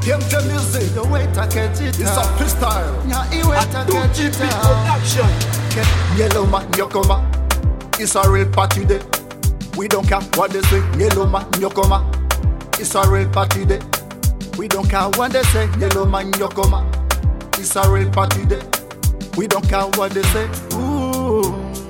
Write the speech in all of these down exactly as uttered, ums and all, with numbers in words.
P M J music. The way to catch it. It's a freestyle. Nya iwe to catch it. Production. Yellow man, Nyokoma. It's a real party day. We don't care what they say. Yellow man, Nyokoma. It's a real party day. We don't care what they say. Yellow man, Nyokoma. It's a real party day. We don't care what they say. Ooh,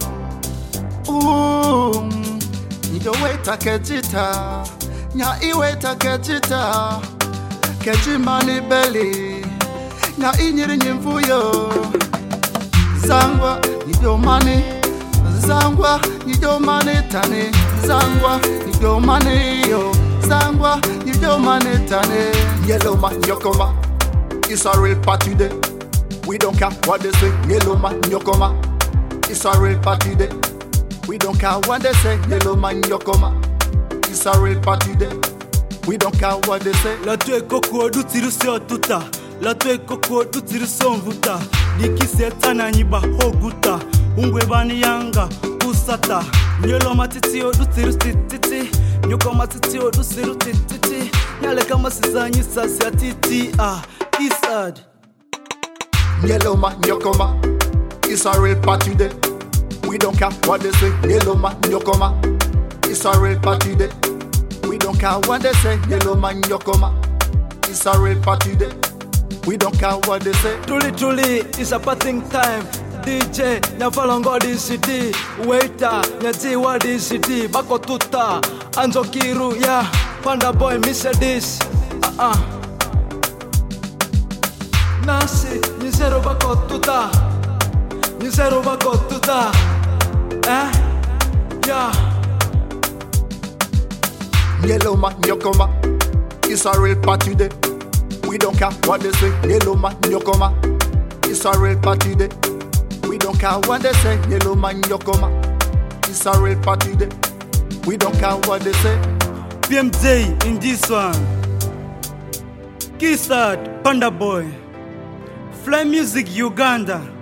ooh. The way to catch it. Nya iwe to catch it. Catch money belly. Nya inyiri nyimfuyo. Zangwa, need your money. Zangwa, need your money, tani. Zangwa, need your money, yo. Zangwa, need your money, tani. Yellow man, Nyokoma. It's a real party day. We don't care what they say. Yellow man, Nyokoma. It's a real party day. We don't care what they say. Yellow man, Nyokoma. It's a real party day. We don't care what they say. La tue koko dutiruse otuta. La tue koko dutiruse onvuta. Diki setana nyiba hoguta. Ungwe bani yanga usata. Nyelo matiti odutiruse titi. Nyoko matiti odusiru titi. Nyale kama sizanyi sasi atiti. Ah, Eastside. Yellow man, Nyokoma. It's a real party day. We don't care what they say. Yellow man, Nyokoma. It's a real party day. We don't care what they say. Yellow man, Nyokoma. It's a real party day. We don't care what they say. Truly, truly, it's a parting time. D J, nyafalongo di city. Waiter, nyati wa di city. Bako tuta, Anzo Kiru, yeah. Panda boy, Mister This. Uh-uh. Nasi, nyisero bako tuta. Nyisero bako tuta. Eh? Yeah. Yellow man, Nyokoma. It's a real party day. We don't care what they say. Yellow man, Nyokoma. It's a real party day. We don't care what they say. Yellow man, Nyokoma. It's a real party day. We don't care what they say. P M J in this one. Eastside, Panda Boy. Fly Music Uganda.